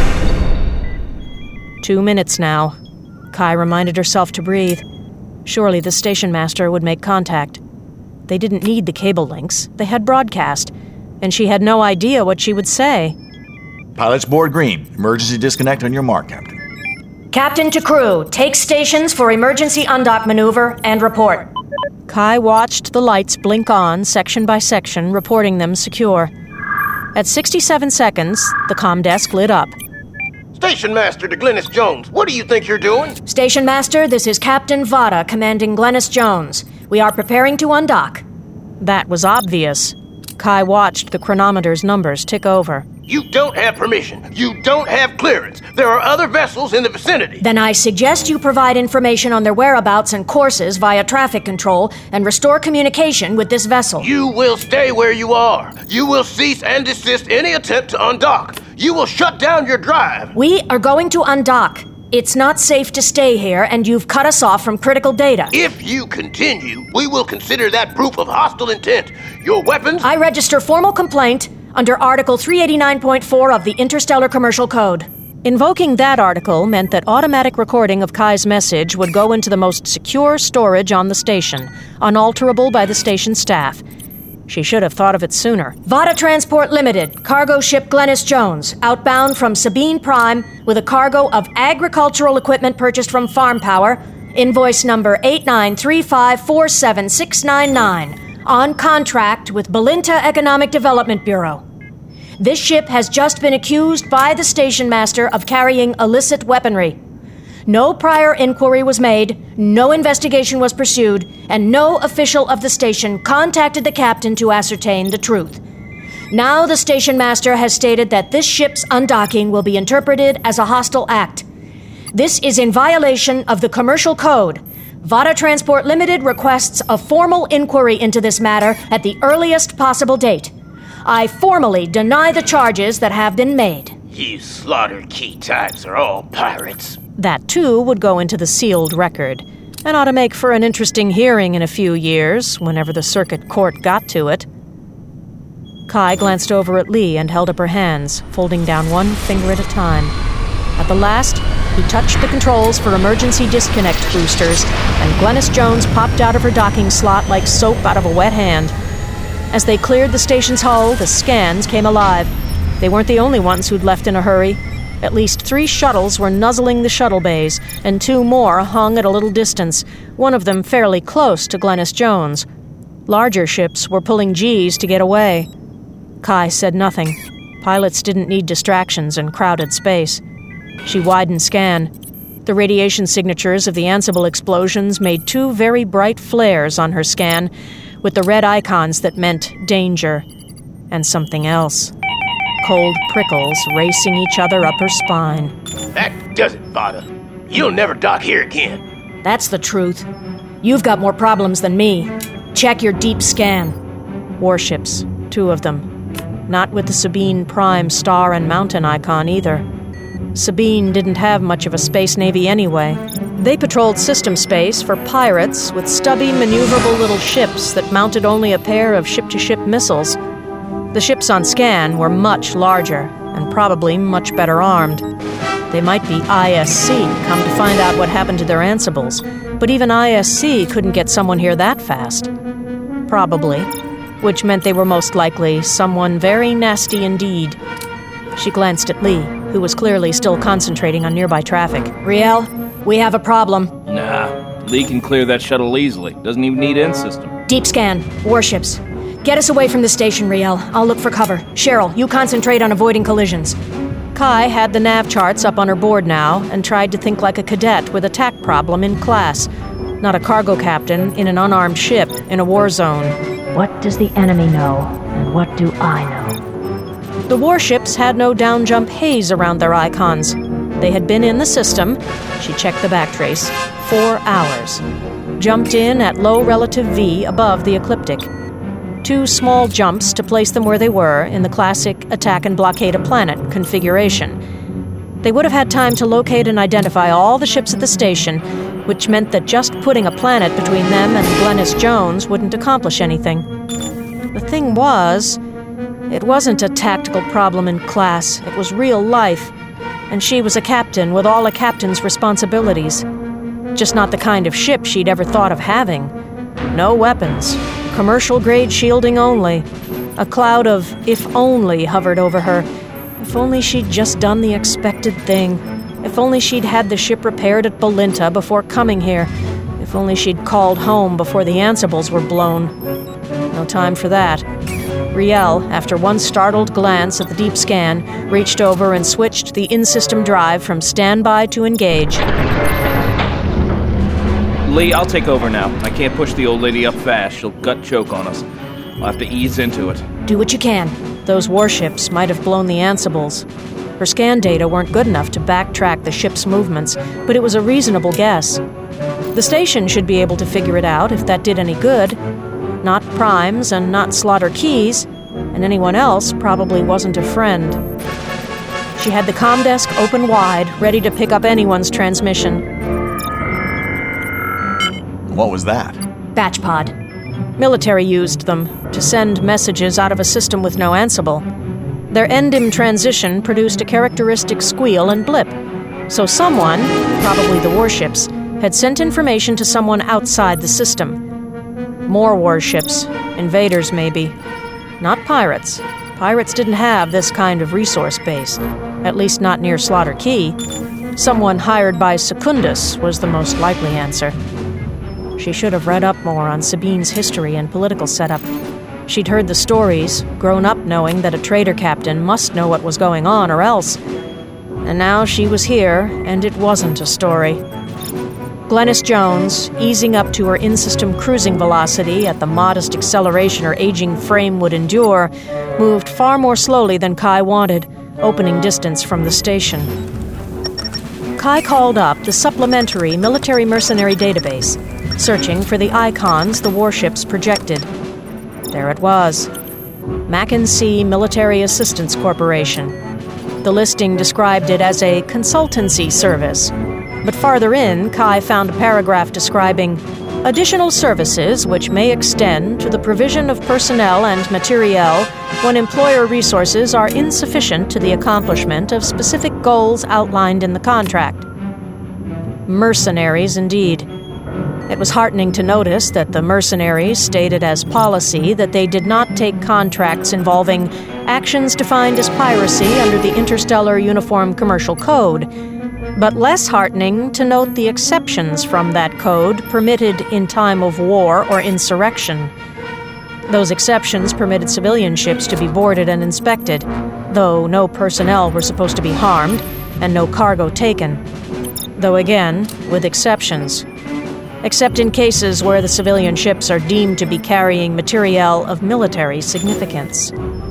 2 minutes now. Kai reminded herself to breathe. Surely the station master would make contact. They didn't need the cable links. They had broadcast. And she had no idea what she would say. Pilots board green. Emergency disconnect on your mark, Captain. Captain to crew, take stations for emergency undock maneuver and report. Kai watched the lights blink on, section by section, reporting them secure. At 67 seconds, the comm desk lit up. Station Master to Glennis Jones, what do you think you're doing? Station Master, this is Captain Vada commanding Glennis Jones. We are preparing to undock. That was obvious. Kai watched the chronometer's numbers tick over. You don't have permission. You don't have clearance. There are other vessels in the vicinity. Then I suggest you provide information on their whereabouts and courses via traffic control and restore communication with this vessel. You will stay where you are. You will cease and desist any attempt to undock. You will shut down your drive. We are going to undock. It's not safe to stay here, and you've cut us off from critical data. If you continue, we will consider that proof of hostile intent. Your weapons... I register formal complaint under Article 389.4 of the Interstellar Commercial Code. Invoking that article meant that automatic recording of Kai's message would go into the most secure storage on the station, unalterable by the station staff. She should have thought of it sooner. Vada Transport Limited, cargo ship Glennis Jones, outbound from Sabine Prime with a cargo of agricultural equipment purchased from Farm Power, invoice number 893547699, on contract with Belinta Economic Development Bureau. This ship has just been accused by the station master of carrying illicit weaponry. No prior inquiry was made, no investigation was pursued, and no official of the station contacted the captain to ascertain the truth. Now the station master has stated that this ship's undocking will be interpreted as a hostile act. This is in violation of the Commercial Code. Vada Transport Limited requests a formal inquiry into this matter at the earliest possible date. I formally deny the charges that have been made. You slaughtered key types are all pirates. That, too, would go into the sealed record, and ought to make for an interesting hearing in a few years, whenever the circuit court got to it. Kai glanced over at Lee and held up her hands, folding down one finger at a time. At the last, he touched the controls for emergency disconnect boosters, and Glennis Jones popped out of her docking slot like soap out of a wet hand. As they cleared the station's hull, the scans came alive. They weren't the only ones who'd left in a hurry. At least 3 shuttles were nuzzling the shuttle bays, and 2 more hung at a little distance, one of them fairly close to Glennis Jones. Larger ships were pulling G's to get away. Kai said nothing. Pilots didn't need distractions in crowded space. She widened scan. The radiation signatures of the Ansible explosions made 2 very bright flares on her scan, with the red icons that meant danger, and something else. Cold prickles racing each other up her spine. That does it, Vada. You'll never dock here again. That's the truth. You've got more problems than me. Check your deep scan. Warships, 2 of them. Not with the Sabine Prime star and mountain icon either. Sabine didn't have much of a space navy anyway. They patrolled system space for pirates with stubby, maneuverable little ships that mounted only a pair of ship-to-ship missiles. The ships on scan were much larger and probably much better armed. They might be ISC, come to find out what happened to their Ansibles, but even ISC couldn't get someone here that fast. Probably, which meant they were most likely someone very nasty indeed. She glanced at Lee, who was clearly still concentrating on nearby traffic. Riel, we have a problem. Nah, Lee can clear that shuttle easily. Doesn't even need in-system. Deep scan. Warships. Get us away from the station, Riel. I'll look for cover. Cheryl, you concentrate on avoiding collisions. Kai had the nav charts up on her board now and tried to think like a cadet with a TAC problem in class, not a cargo captain in an unarmed ship in a war zone. What does the enemy know, and what do I know? The warships had no down-jump haze around their icons. They had been in the system, she checked the backtrace, 4 hours. Jumped in at low relative V above the ecliptic. 2 small jumps to place them where they were in the classic attack and blockade a planet configuration. They would have had time to locate and identify all the ships at the station, which meant that just putting a planet between them and Glennis Jones wouldn't accomplish anything. The thing was, it wasn't a tactical problem in class, it was real life, and she was a captain with all a captain's responsibilities. Just not the kind of ship she'd ever thought of having. No weapons, commercial-grade shielding only. A cloud of if only hovered over her. If only she'd just done the expected thing. If only she'd had the ship repaired at Bolinta before coming here. If only she'd called home before the Ansibles were blown. No time for that. Riel, after one startled glance at the deep scan, reached over and switched the in-system drive from standby to engage. Lee, I'll take over now. I can't push the old lady up fast. She'll gut choke on us. I'll have to ease into it. Do what you can. Those warships might have blown the Ansibles. Her scan data weren't good enough to backtrack the ship's movements, but it was a reasonable guess. The station should be able to figure it out if that did any good. Not primes and not Slaughter Keys, and anyone else probably wasn't a friend. She had the comm desk open wide, ready to pick up anyone's transmission. What was that? Batch pod. Military used them to send messages out of a system with no Ansible. Their Endim transition produced a characteristic squeal and blip. So someone, probably the warships, had sent information to someone outside the system. More warships. Invaders, maybe. Not pirates. Pirates didn't have this kind of resource base. At least not near Slaughter Key. Someone hired by Secundus was the most likely answer. She should have read up more on Sabine's history and political setup. She'd heard the stories, grown up knowing that a trader captain must know what was going on or else. And now she was here, and it wasn't a story. Glennis Jones, easing up to her in-system cruising velocity at the modest acceleration her aging frame would endure, moved far more slowly than Kai wanted, opening distance from the station. Kai called up the supplementary military mercenary database, searching for the icons the warships projected. There it was. Mackenzie Military Assistance Corporation. The listing described it as a consultancy service. But farther in, Kai found a paragraph describing additional services which may extend to the provision of personnel and materiel when employer resources are insufficient to the accomplishment of specific goals outlined in the contract. Mercenaries, indeed. It was heartening to notice that the mercenaries stated as policy that they did not take contracts involving actions defined as piracy under the Interstellar Uniform Commercial Code, but less heartening to note the exceptions from that code permitted in time of war or insurrection. Those exceptions permitted civilian ships to be boarded and inspected, though no personnel were supposed to be harmed and no cargo taken. Though again, with exceptions. Except in cases where the civilian ships are deemed to be carrying materiel of military significance.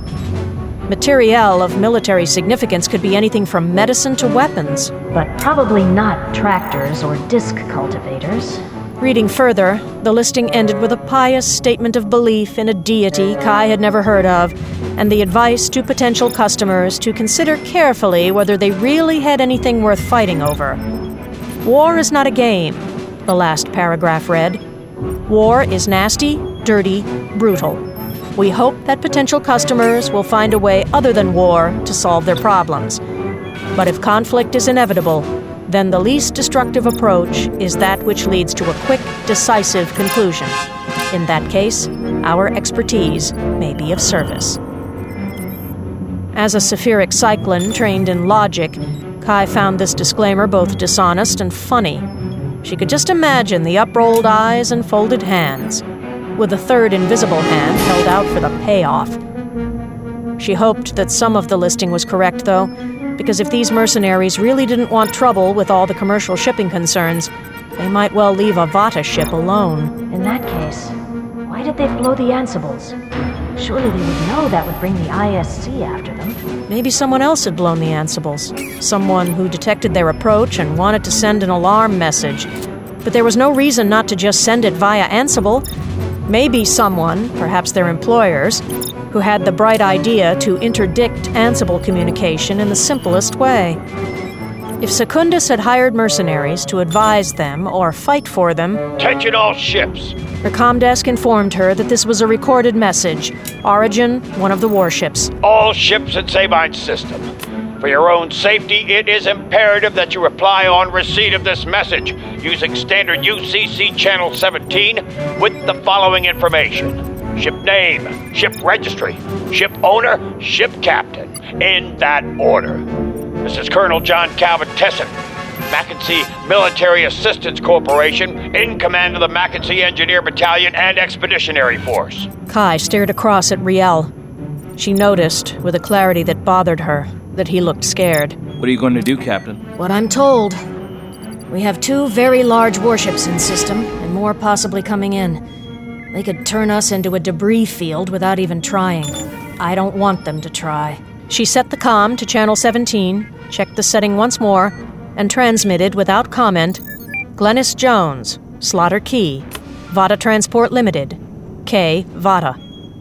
Materiel of military significance could be anything from medicine to weapons. But probably not tractors or disc cultivators. Reading further, the listing ended with a pious statement of belief in a deity Kai had never heard of, and the advice to potential customers to consider carefully whether they really had anything worth fighting over. War is not a game, the last paragraph read. War is nasty, dirty, brutal. We hope that potential customers will find a way other than war to solve their problems. But if conflict is inevitable, then the least destructive approach is that which leads to a quick, decisive conclusion. In that case, our expertise may be of service. As a Sephiric cyclone trained in logic, Kai found this disclaimer both dishonest and funny. She could just imagine the uprolled eyes and folded hands, with a third invisible hand held out for the payoff. She hoped that some of the listing was correct, though, because if these mercenaries really didn't want trouble with all the commercial shipping concerns, they might well leave a Vata ship alone. In that case, why did they blow the Ansibles? Surely they would know that would bring the ISC after them. Maybe someone else had blown the Ansibles. Someone who detected their approach and wanted to send an alarm message. But there was no reason not to just send it via Ansible. Maybe someone, perhaps their employers, who had the bright idea to interdict Ansible communication in the simplest way. If Secundus had hired mercenaries to advise them or fight for them... Attention all ships! Her comm desk informed her that this was a recorded message. Origin, one of the warships. All ships in Sabine's system. For your own safety, it is imperative that you reply on receipt of this message using standard UCC Channel 17 with the following information. Ship name, ship registry, ship owner, ship captain, in that order. This is Colonel John Calvin Tesson, Mackenzie Military Assistance Corporation, in command of the Mackenzie Engineer Battalion and Expeditionary Force. Kai stared across at Riel. She noticed, with a clarity that bothered her, that he looked scared. What are you going to do, Captain? What I'm told. We have 2 very large warships in system, and more possibly coming in. They could turn us into a debris field without even trying. I don't want them to try. She set the comm to Channel 17, checked the setting once more, and transmitted without comment, Glennis Jones, Slaughter Key, Vata Transport Limited, K. Vata.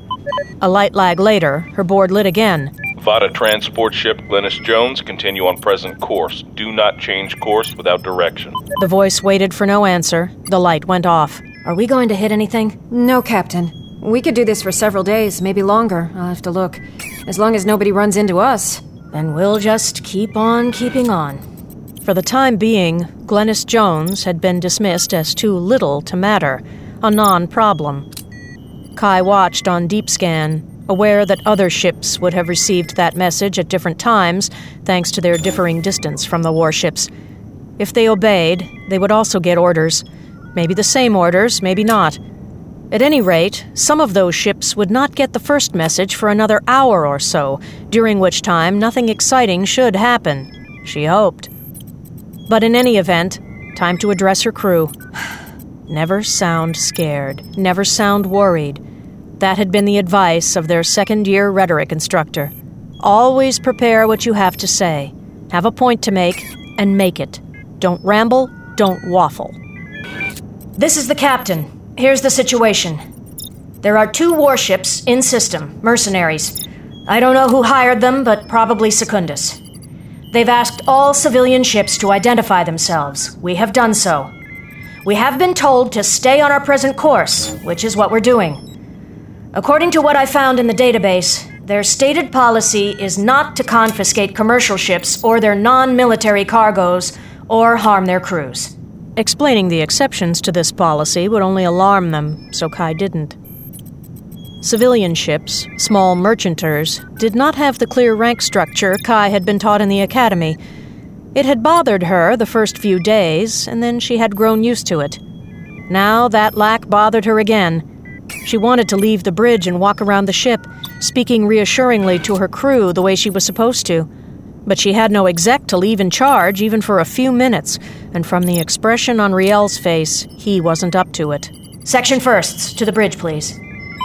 A light lag later, her board lit again. Vata transport ship Glennis Jones, continue on present course. Do not change course without direction. The voice waited for no answer. The light went off. Are we going to hit anything? No, Captain. We could do this for several days, maybe longer. I'll have to look. As long as nobody runs into us. Then we'll just keep on keeping on. For the time being, Glennis Jones had been dismissed as too little to matter, a non-problem. Kai watched on deep scan, aware that other ships would have received that message at different times, thanks to their differing distance from the warships. If they obeyed, they would also get orders. Maybe the same orders, maybe not. At any rate, some of those ships would not get the first message for another hour or so, during which time nothing exciting should happen. She hoped. But in any event, time to address her crew. Never sound scared. Never sound worried. That had been the advice of their second-year rhetoric instructor. Always prepare what you have to say. Have a point to make, and make it. Don't ramble, don't waffle. This is the captain. Here's the situation. There are 2 warships in system, mercenaries. I don't know who hired them, but probably Secundus. They've asked all civilian ships to identify themselves. We have done so. We have been told to stay on our present course, which is what we're doing. According to what I found in the database, their stated policy is not to confiscate commercial ships or their non-military cargoes or harm their crews. Explaining the exceptions to this policy would only alarm them, so Kai didn't. Civilian ships, small merchanters, did not have the clear rank structure Kai had been taught in the academy. It had bothered her the first few days, and then she had grown used to it. Now that lack bothered her again. She wanted to leave the bridge and walk around the ship, speaking reassuringly to her crew the way she was supposed to. But she had no exec to leave in charge even for a few minutes, and from the expression on Riel's face, he wasn't up to it. Section firsts, to the bridge, please.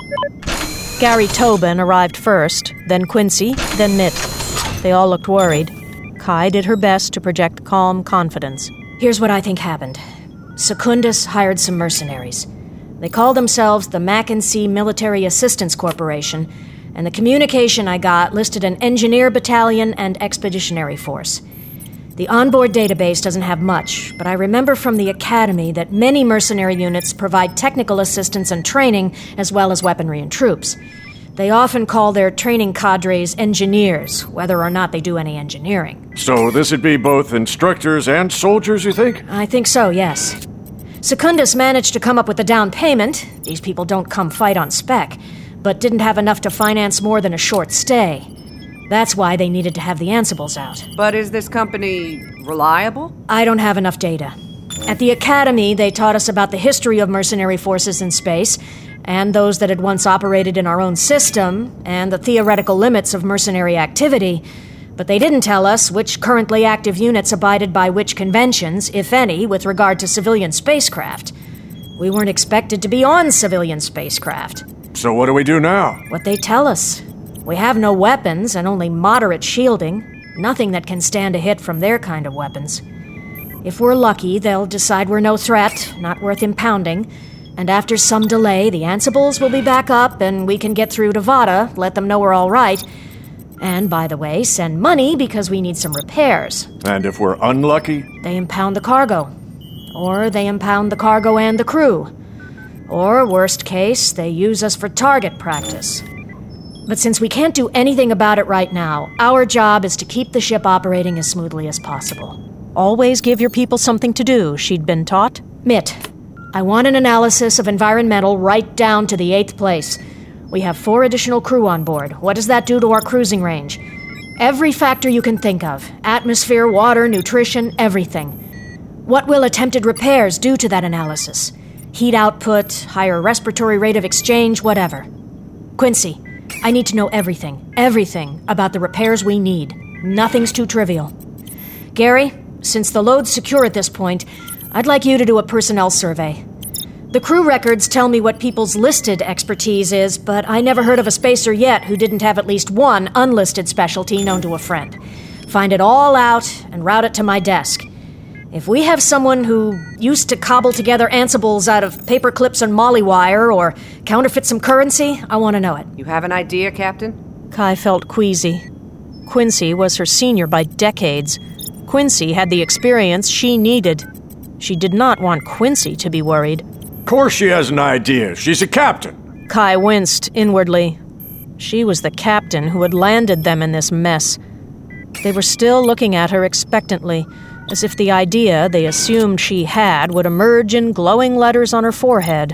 Gary Tobin arrived first, then Quincy, then Mitt. They all looked worried. Kai did her best to project calm confidence. Here's what I think happened. Secundus hired some mercenaries. They call themselves the Mackenzie Military Assistance Corporation, and the communication I got listed an engineer battalion and expeditionary force. The onboard database doesn't have much, but I remember from the academy that many mercenary units provide technical assistance and training, as well as weaponry and troops. They often call their training cadres engineers, whether or not they do any engineering. So this would be both instructors and soldiers, you think? I think so, yes. Secundus managed to come up with a down payment. These people don't come fight on spec, but didn't have enough to finance more than a short stay. That's why they needed to have the Ansibles out. But is this company reliable? I don't have enough data. At the Academy, they taught us about the history of mercenary forces in space, and those that had once operated in our own system, and the theoretical limits of mercenary activity, but they didn't tell us which currently active units abided by which conventions, if any, with regard to civilian spacecraft. We weren't expected to be on civilian spacecraft. So what do we do now? What they tell us. We have no weapons and only moderate shielding, nothing that can stand a hit from their kind of weapons. If we're lucky, they'll decide we're no threat, not worth impounding, and after some delay, the Ansibles will be back up and we can get through to Vada, let them know we're all right, and, by the way, send money because we need some repairs. And if we're unlucky? They impound the cargo. Or they impound the cargo and the crew. Or, worst case, they use us for target practice. But since we can't do anything about it right now, our job is to keep the ship operating as smoothly as possible. Always give your people something to do, she'd been taught. Mitt, I want an analysis of environmental right down to the 8th place. We have 4 additional crew on board. What does that do to our cruising range? Every factor you can think of. Atmosphere, water, nutrition, everything. What will attempted repairs do to that analysis? Heat output, higher respiratory rate of exchange, whatever. Quincy, I need to know everything about the repairs we need. Nothing's too trivial. Gary, since the load's secure at this point, I'd like you to do a personnel survey. The crew records tell me what people's listed expertise is, but I never heard of a spacer yet who didn't have at least one unlisted specialty known to a friend. Find it all out and route it to my desk. If we have someone who used to cobble together Ansibles out of paper clips and molly wire or counterfeit some currency, I want to know it. You have an idea, Captain? Kai felt queasy. Quincy was her senior by decades. Quincy had the experience she needed. She did not want Quincy to be worried. Of course she has an idea. She's a captain. Kai winced inwardly. She was the captain who had landed them in this mess. They were still looking at her expectantly, as if the idea they assumed she had would emerge in glowing letters on her forehead.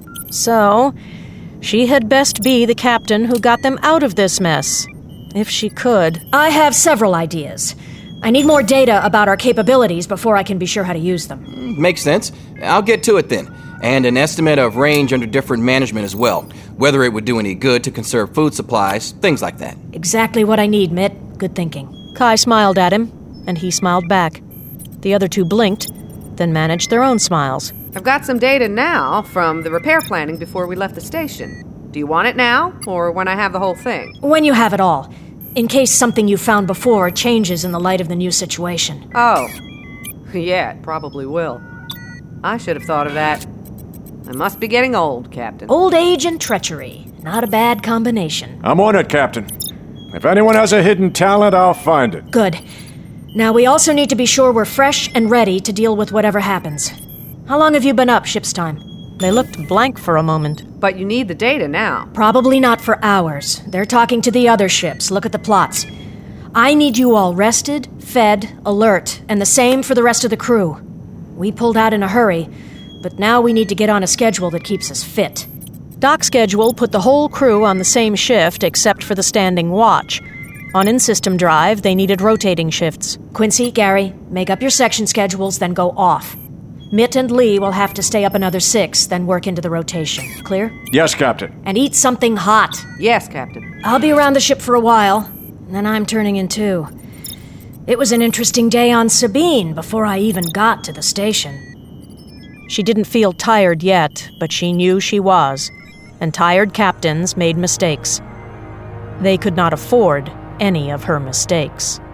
So, she had best be the captain who got them out of this mess, if she could. I have several ideas. I need more data about our capabilities before I can be sure how to use them. Makes sense. I'll get to it then. And an estimate of range under different management as well. Whether it would do any good to conserve food supplies, things like that. Exactly what I need, Mitt. Good thinking. Kai smiled at him, and he smiled back. The other two blinked, then managed their own smiles. I've got some data now from the repair planning before we left the station. Do you want it now, or when I have the whole thing? When you have it all. In case something you found before changes in the light of the new situation. Oh. Yeah, it probably will. I should have thought of that. I must be getting old, Captain. Old age and treachery. Not a bad combination. I'm on it, Captain. If anyone has a hidden talent, I'll find it. Good. Now, we also need to be sure we're fresh and ready to deal with whatever happens. How long have you been up, ship's time? They looked blank for a moment. But you need the data now. Probably not for hours. They're talking to the other ships. Look at the plots. I need you all rested, fed, alert, and the same for the rest of the crew. We pulled out in a hurry, but now we need to get on a schedule that keeps us fit. Dock schedule put the whole crew on the same shift except for the standing watch. On in-system drive, they needed rotating shifts. Quincy, Gary, make up your section schedules, then go off. Mitt and Lee will have to stay up another 6, then work into the rotation. Clear? Yes, Captain. And eat something hot. Yes, Captain. I'll be around the ship for a while, and then I'm turning in too. It was an interesting day on Sabine before I even got to the station. She didn't feel tired yet, but she knew she was, and tired captains made mistakes. They could not afford any of her mistakes.